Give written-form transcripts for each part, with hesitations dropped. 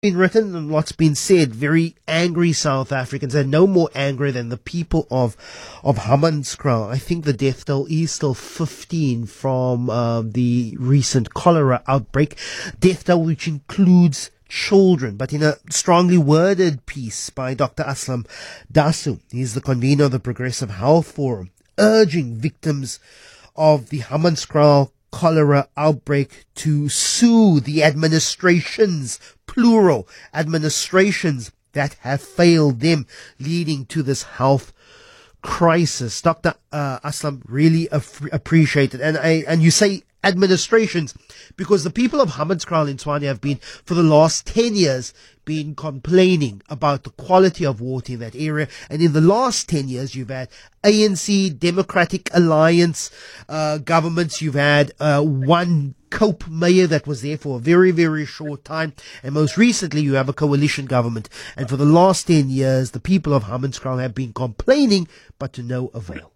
Been written and lots been said. Very angry South Africans, and no more angry than the people of Hammanskraal. I think the death toll is still 15 from the recent cholera outbreak. Death toll which includes children, but in a strongly worded piece by Dr. Aslam Dasu. He's the convener of the Progressive Health Forum, urging victims of the Hammanskraal cholera outbreak to sue the administrations, plural, administrations that have failed them, leading to this health crisis. Dr. Aslam, really appreciate it. And you say administrations because the people of Hammanskraal in Tshwane have been, for the last 10 years, been complaining about the quality of water in that area. And in the last 10 years, you've had ANC, Democratic Alliance governments. You've had one Cope mayor that was there for a very, very short time. And most recently, you have a coalition government. And for the last 10 years, the people of Hammanskraal have been complaining, but to no avail.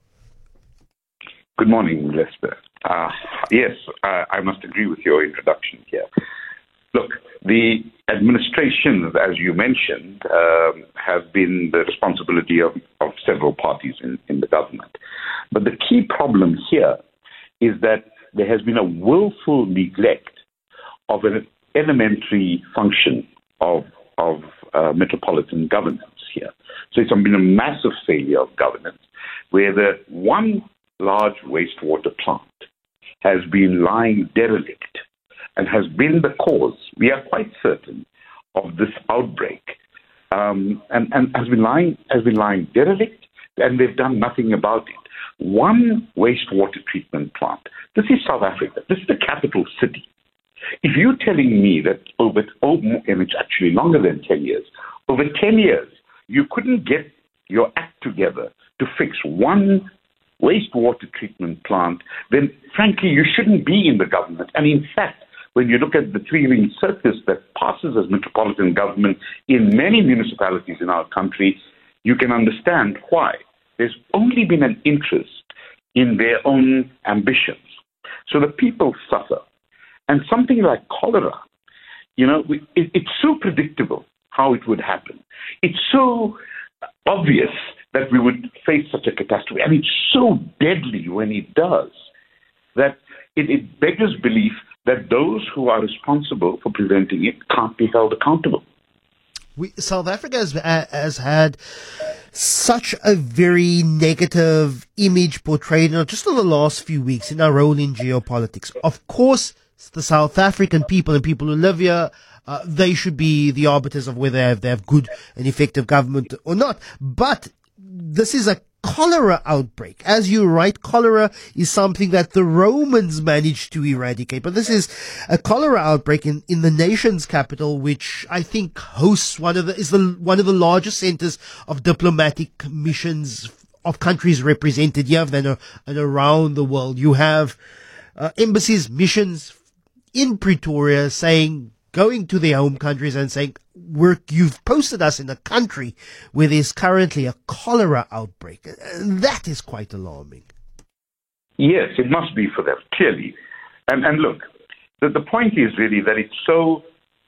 Good morning, Lester. Yes, I must agree with your introduction here. Look, the administrations, as you mentioned, have been the responsibility of several parties in the government. But the key problem here is that there has been a willful neglect of an elementary function of metropolitan governance here. So it's been a massive failure of governance, where the one large wastewater plant has been lying derelict and has been the cause, we are quite certain, of this outbreak, and has been lying derelict, and they've done nothing about it. One wastewater treatment plant. This is South Africa. This is the capital city. If you're telling me that and it's actually longer than 10 years, over 10 years, you couldn't get your act together to fix one wastewater treatment plant, then frankly, you shouldn't be in the government. And in fact, when you look at the three-ring circus that passes as metropolitan government in many municipalities in our country, you can understand why. There's only been an interest in their own ambitions. So the people suffer. And something like cholera, it's so predictable how it would happen. It's so obvious that we would face such a catastrophe. And it's so deadly when it does that it beggars belief that those who are responsible for preventing it can't be held accountable. South Africa has had such a very negative image portrayed just in the last few weeks in our role in geopolitics. Of course, the South African people and people who live here, they should be the arbiters of whether they have good and effective government or not. But this is a cholera outbreak. As you write, cholera is something that the Romans managed to eradicate. But this is a cholera outbreak in the nation's capital, which I think hosts one of the largest centers of diplomatic missions of countries represented here and around the world. You have embassies, missions in Pretoria going to their home countries and saying, you've posted us in a country where there's currently a cholera outbreak. And that is quite alarming. Yes, it must be for them, clearly. And look, the point is really that it's so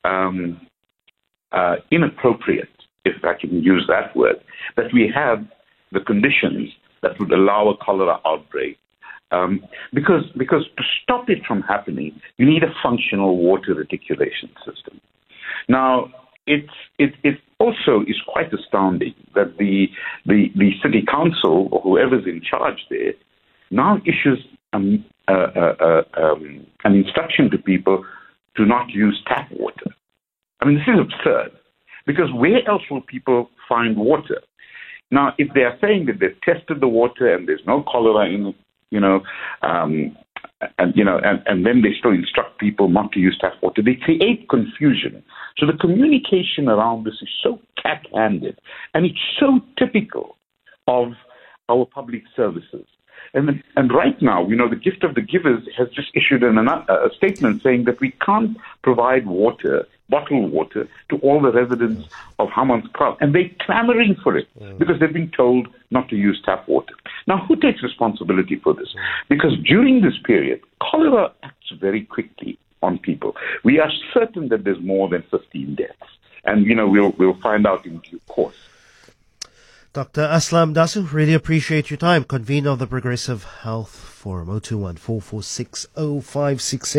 inappropriate, if I can use that word, that we have the conditions that would allow a cholera outbreak. Because to stop it from happening, you need a functional water reticulation system. Now, it also is quite astounding that the city council or whoever's in charge there now issues an instruction to people to not use tap water. I mean, this is absurd, because where else will people find water? Now, if they are saying that they've tested the water and there's no cholera in it, and then they still instruct people not to use tap water, they create confusion. So the communication around this is so cat-handed, and it's so typical of our public services. And right now, the Gift of the Givers has just issued a statement saying that we can't provide bottled water, to all the residents of Hammanskraal. And they're clamoring for it because they've been told not to use tap water. Now, who takes responsibility for this? Because during this period, cholera acts very quickly on people. We are certain that there's more than 15 deaths. And, we'll find out in due course. Dr. Aslam Dasu, really appreciate your time. Convener of the Progressive Health Forum, 021 446 0567.